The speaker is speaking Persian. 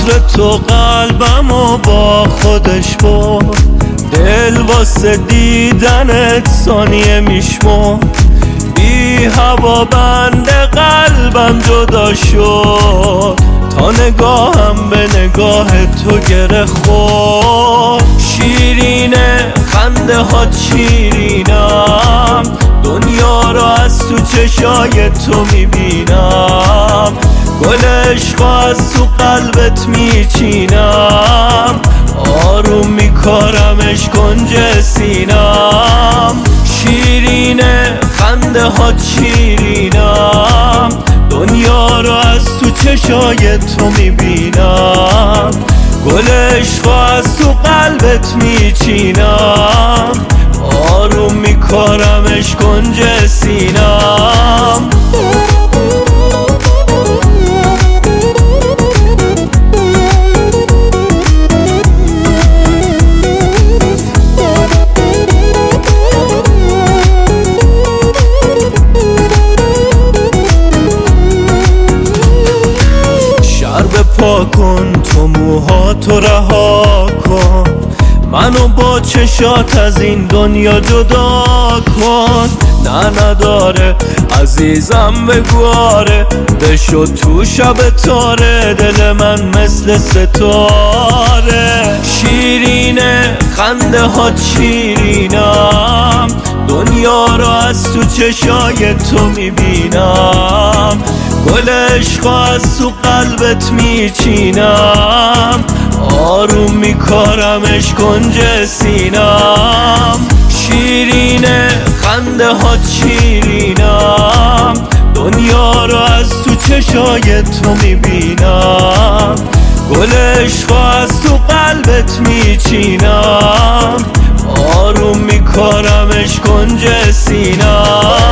عطر تو قلبمو با خودش برد، دل واسه دیدنت ثانیه میشمرد. بی هوا بند قلبم جدا شد، تا نگاهم به نگاه تو گره خورد. شیرینه خنده ها شیرینم، دنیا رو از تو چشای تو میبینم. گل عشق از تو قلبت میچینم، آروم میکارمش کنج سینم. شیرینه خنده ها شیرینم، دنیا رو از تو چشای تو میبینم. گل عشق از تو قلبت میچینم، آروم میکارمش کنج سینم. پا کن تو موهاتو رها کن، منو با چشات از این دنیا جدا کن. نه نداره عزیزم بگو آره، بشو تو شب تاره، دل من مثل ستاره. شیرینه خنده ها شیرینم، دنیا رو از تو چشای تو میبینم. گل عشق از تو قلبت میچینم، آروم میکارمش کنج سینم. شیرینه خنده ها شیرینم، دنیا رو از تو چشای تو میبینم. گل عشق از تو قلبت میچینم، آروم میکارمش کنج سینم.